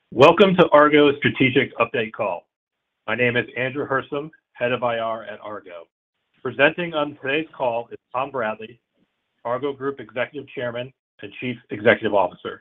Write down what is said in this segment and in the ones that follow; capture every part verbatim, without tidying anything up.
Welcome to Argo's Strategic Update Call. My name is Andrew Hersom, Head of I R at Argo. Presenting on today's call is Tom Bradley, Argo Group Executive Chairman and Chief Executive Officer.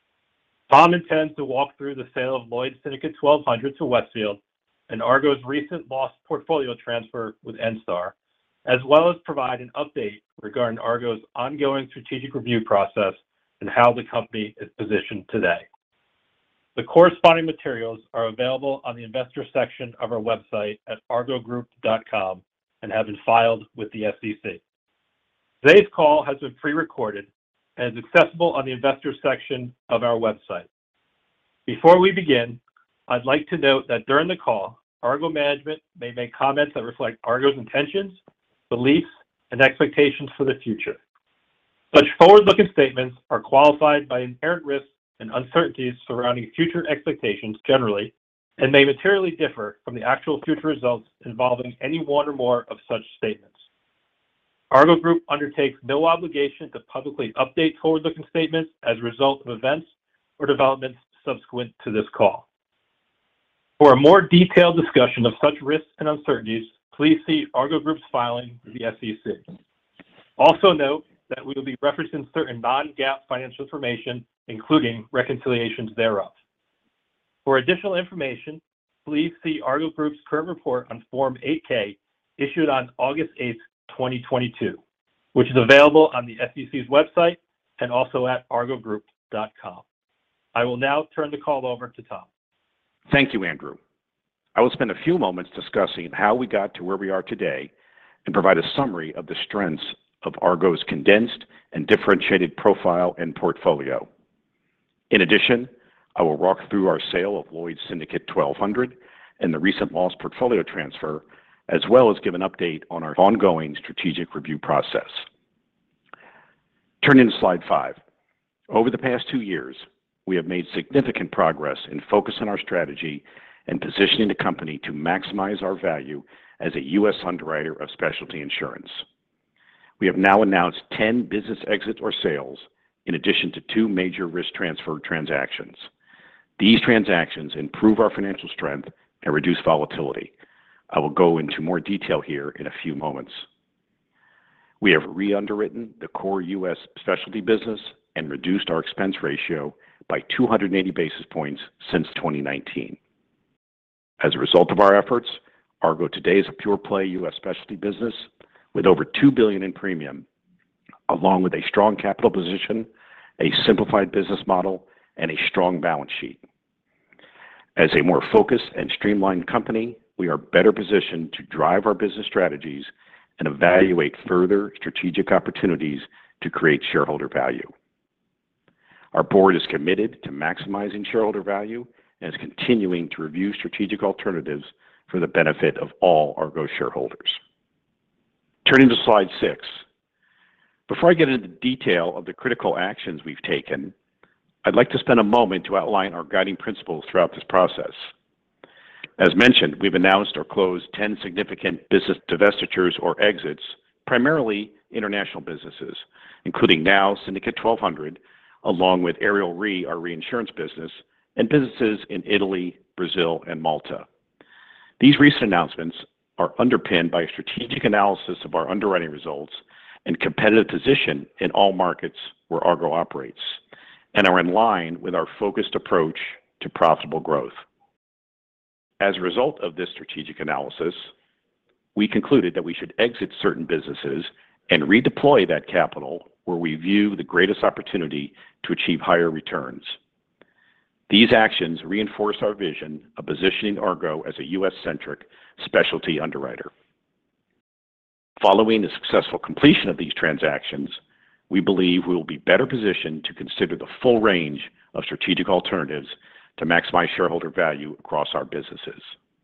Tom intends to walk through the sale of Lloyd's Syndicate twelve hundred to Westfield and Argo's recent loss portfolio transfer with Enstar, as well as provide an update regarding Argo's ongoing strategic review process and how the company is positioned today. The corresponding materials are available on the investor section of our website at argo group dot com and have been filed with the S E C. Today's call has been pre-recorded and is accessible on the investor section of our website. Before we begin, I'd like to note that during the call, Argo management may make comments that reflect Argo's intentions, beliefs, and expectations for the future. Such forward-looking statements are qualified by inherent risks and uncertainties surrounding future expectations generally, and may materially differ from the actual future results involving any one or more of such statements. Argo Group undertakes no obligation to publicly update forward-looking statements as a result of events or developments subsequent to this call. For a more detailed discussion of such risks and uncertainties, please see Argo Group's filing with the S E C. Also note that we will be referencing certain non-GAAP financial information, including reconciliations thereof. For additional information, please see Argo Group's current report on Form eight K issued on August eighth, twenty twenty-two, which is available on the S E C's website and also at argo group dot com. I will now turn the call over to Tom. Thank you, Andrew. I will spend a few moments discussing how we got to where we are today and provide a summary of the strengths of Argo's condensed and differentiated profile and portfolio. In addition, I will walk through our sale of Lloyd's Syndicate twelve hundred and the recent loss portfolio transfer, as well as give an update on our ongoing strategic review process. Turning to slide five. Over the past two years, we have made significant progress in focusing our strategy and positioning the company to maximize our value as a U S underwriter of specialty insurance. We have now announced ten business exits or sales, in addition to two major risk transfer transactions. These transactions improve our financial strength and reduce volatility. I will go into more detail here in a few moments. We have re-underwritten the core U S specialty business and reduced our expense ratio by two hundred eighty basis points since twenty nineteen. As a result of our efforts, Argo today is a pure-play U S specialty business with over two billion dollars in premium, along with a strong capital position, a simplified business model, and a strong balance sheet. As a more focused and streamlined company, we are better positioned to drive our business strategies and evaluate further strategic opportunities to create shareholder value. Our board is committed to maximizing shareholder value and is continuing to review strategic alternatives for the benefit of all Argo shareholders. Turning to slide six. Before I get into the detail of the critical actions we've taken, I'd like to spend a moment to outline our guiding principles throughout this process. As mentioned, we've announced or closed ten significant business divestitures or exits, primarily international businesses, including now Syndicate twelve hundred, along with Ariel Re, our reinsurance business, and businesses in Italy, Brazil, and Malta. These recent announcements are underpinned by a strategic analysis of our underwriting results and competitive position in all markets where Argo operates, and are in line with our focused approach to profitable growth. As a result of this strategic analysis, we concluded that we should exit certain businesses and redeploy that capital where we view the greatest opportunity to achieve higher returns. These actions reinforce our vision of positioning Argo as a U S-centric specialty underwriter. Following the successful completion of these transactions, we believe we will be better positioned to consider the full range of strategic alternatives to maximize shareholder value across our businesses.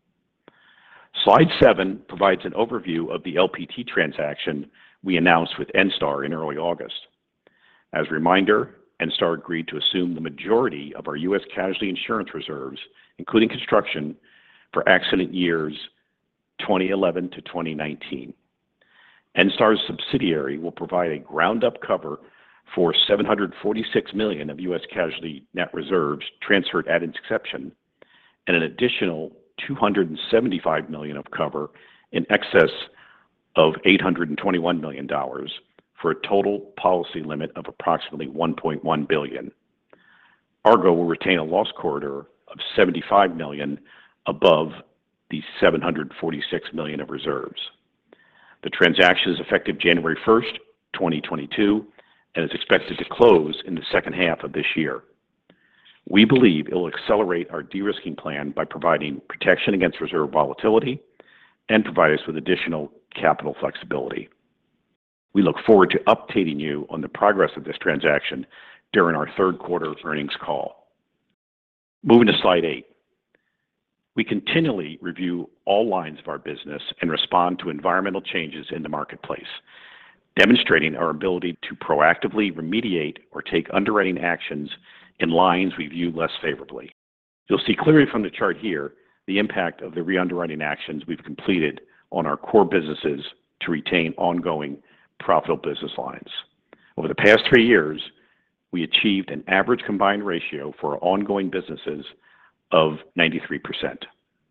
Slide seven provides an overview of the L P T transaction we announced with Enstar in early August. As a reminder, Enstar agreed to assume the majority of our U S casualty insurance reserves, including construction, for accident years twenty eleven to twenty nineteen. Enstar's subsidiary will provide a ground-up cover for seven hundred forty-six million dollars of U S casualty net reserves transferred at inception and an additional two hundred seventy-five million dollars of cover in excess of eight hundred twenty-one million dollars for a total policy limit of approximately one point one billion dollars. Argo will retain a loss corridor of seventy-five million dollars above the seven hundred forty-six million dollars of reserves. The transaction is effective January first, twenty twenty-two, and is expected to close in the second half of this year. We believe it will accelerate our de-risking plan by providing protection against reserve volatility and provide us with additional capital flexibility. We look forward to updating you on the progress of this transaction during our third quarter earnings call. Moving to slide eight. We continually review all lines of our business and respond to environmental changes in the marketplace, demonstrating our ability to proactively remediate or take underwriting actions in lines we view less favorably. You'll see clearly from the chart here the impact of the re-underwriting actions we've completed on our core businesses to retain ongoing profitable business lines. Over the past three years, we achieved an average combined ratio for our ongoing businesses of ninety-three percent.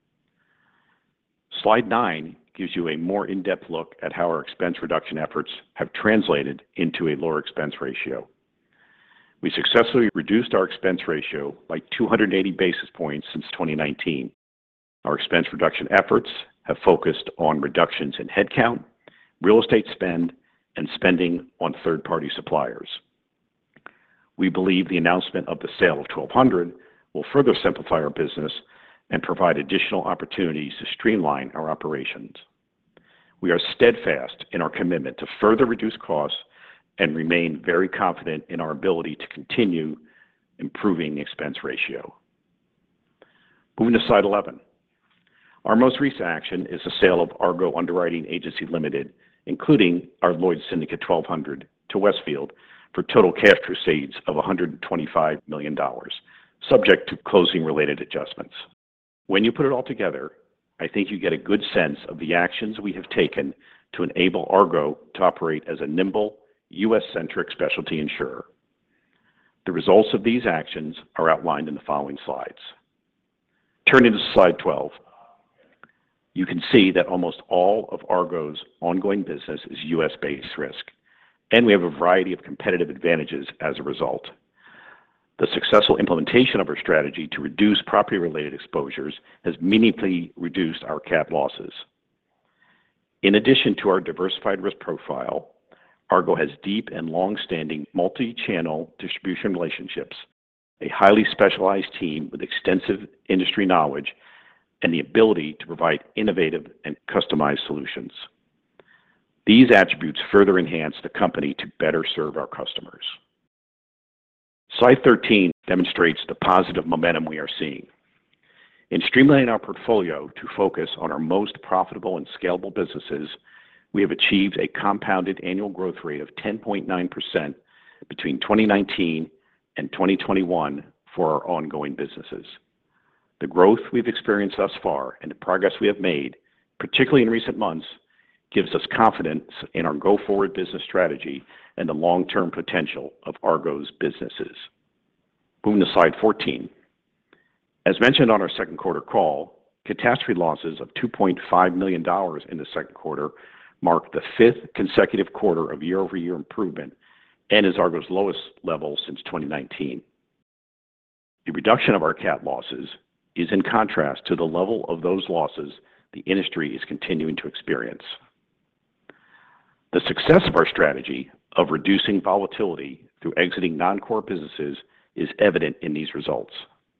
Slide nine gives you a more in-depth look at how our expense reduction efforts have translated into a lower expense ratio. We successfully reduced our expense ratio by two hundred eighty basis points since twenty nineteen. Our expense reduction efforts have focused on reductions in headcount, real estate spend, and spending on third-party suppliers. We believe the announcement of the sale of twelve hundred will further simplify our business and provide additional opportunities to streamline our operations. We are steadfast in our commitment to further reduce costs and remain very confident in our ability to continue improving the expense ratio. Moving to slide eleven. Our most recent action is the sale of Argo Underwriting Agency Limited, including our Lloyd's Syndicate twelve hundred, to Westfield for total cash proceeds of one hundred twenty-five million dollars, subject to closing-related adjustments. When you put it all together, I think you get a good sense of the actions we have taken to enable Argo to operate as a nimble, U S-centric specialty insurer. The results of these actions are outlined in the following slides. Turning to slide twelve, you can see that almost all of Argo's ongoing business is U S-based risk, and we have a variety of competitive advantages as a result. The successful implementation of our strategy to reduce property-related exposures has meaningfully reduced our cat losses. In addition to our diversified risk profile, Argo has deep and long-standing multi-channel distribution relationships, a highly specialized team with extensive industry knowledge, and the ability to provide innovative and customized solutions. These attributes further enhance the company to better serve our customers. Slide thirteen demonstrates the positive momentum we are seeing. In streamlining our portfolio to focus on our most profitable and scalable businesses, we have achieved a compounded annual growth rate of ten point nine percent between twenty nineteen and twenty twenty-one for our ongoing businesses. The growth we've experienced thus far and the progress we have made, particularly in recent months, gives us confidence in our go-forward business strategy and the long-term potential of Argo's businesses. Moving to slide fourteen. As mentioned on our second quarter call, catastrophe losses of two point five million dollars in the second quarter marked the fifth consecutive quarter of year-over-year improvement and is Argo's lowest level since twenty nineteen. The reduction of our cat losses is in contrast to the level of those losses the industry is continuing to experience. The success of our strategy of reducing volatility through exiting non-core businesses is evident in these results.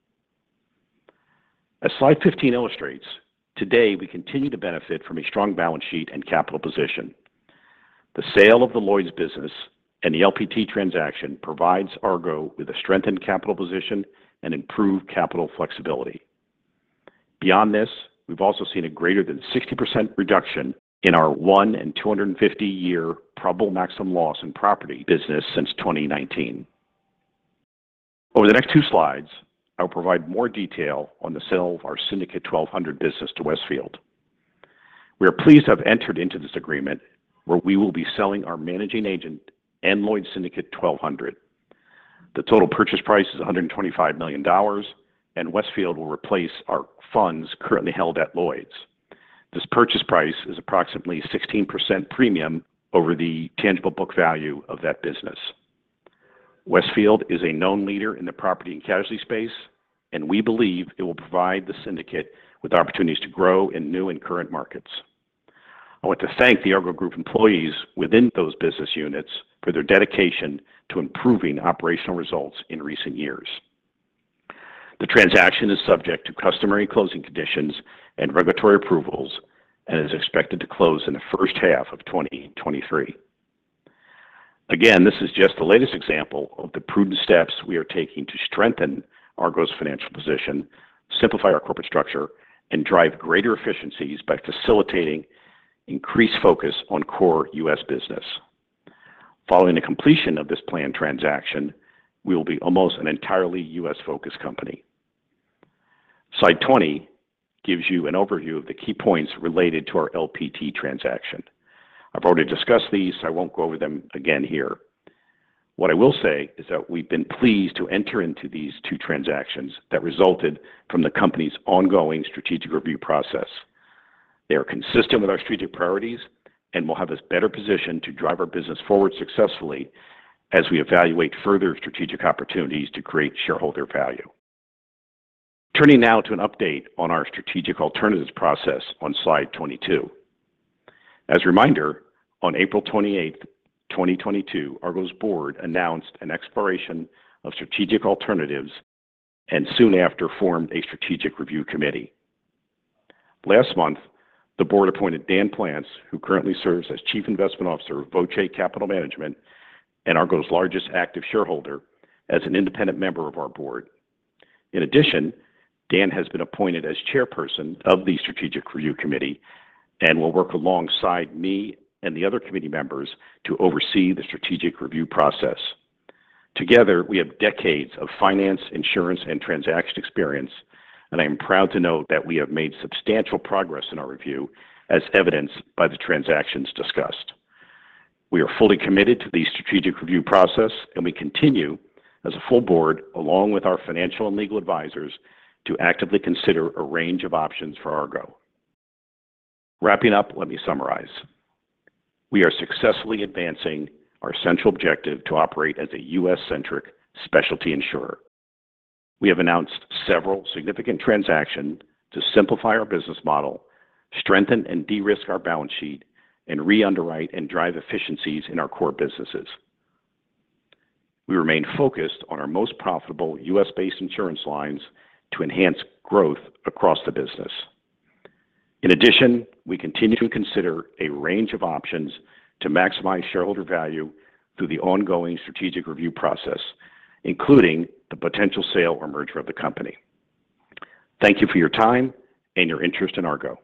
As slide fifteen illustrates, today we continue to benefit from a strong balance sheet and capital position. The sale of the Lloyd's business and the L P T transaction provides Argo with a strengthened capital position and improved capital flexibility. Beyond this, we've also seen a greater than sixty percent reduction in our one in two hundred fifty year probable maximum loss in property business since twenty nineteen. Over the next two slides, I will provide more detail on the sale of our Syndicate twelve hundred business to Westfield. We are pleased to have entered into this agreement where we will be selling our managing agent and Lloyd's Syndicate twelve hundred. The total purchase price is one hundred twenty-five million dollars, and Westfield will replace our funds currently held at Lloyd's. This purchase price is approximately sixteen percent premium over the tangible book value of that business. Westfield is a known leader in the property and casualty space, and we believe it will provide the syndicate with opportunities to grow in new and current markets. I want to thank the Argo Group employees within those business units for their dedication to improving operational results in recent years. The transaction is subject to customary closing conditions and regulatory approvals and is expected to close in the first half of twenty twenty-three. Again, this is just the latest example of the prudent steps we are taking to strengthen Argo's financial position, simplify our corporate structure, and drive greater efficiencies by facilitating increased focus on core U S business. Following the completion of this planned transaction, we will be almost an entirely U S-focused company. Slide twenty gives you an overview of the key points related to our L P T transaction. I've already discussed these, so I won't go over them again here. What I will say is that we've been pleased to enter into these two transactions that resulted from the company's ongoing strategic review process. They are consistent with our strategic priorities and will have us better positioned to drive our business forward successfully as we evaluate further strategic opportunities to create shareholder value. Turning now to an update on our strategic alternatives process on slide twenty-two. As a reminder, on April twenty-eighth, twenty twenty-two, Argo's board announced an exploration of strategic alternatives and soon after formed a strategic review committee. Last month, the board appointed Dan Plants, who currently serves as Chief Investment Officer of Voce Capital Management and Argo's largest active shareholder, as an independent member of our board. In addition, Dan has been appointed as chairperson of the Strategic Review Committee and will work alongside me and the other committee members to oversee the strategic review process. Together, we have decades of finance, insurance, and transaction experience, and I am proud to note that we have made substantial progress in our review, as evidenced by the transactions discussed. We are fully committed to the strategic review process, and we continue as a full board, along with our financial and legal advisors, to actively consider a range of options for Argo. Wrapping up, let me summarize. We are successfully advancing our central objective to operate as a U S-centric specialty insurer. We have announced several significant transactions to simplify our business model, strengthen and de-risk our balance sheet, and re-underwrite and drive efficiencies in our core businesses. We remain focused on our most profitable U S-based insurance lines to enhance growth across the business. In addition, we continue to consider a range of options to maximize shareholder value through the ongoing strategic review process, including the potential sale or merger of the company. Thank you for your time and your interest in Argo.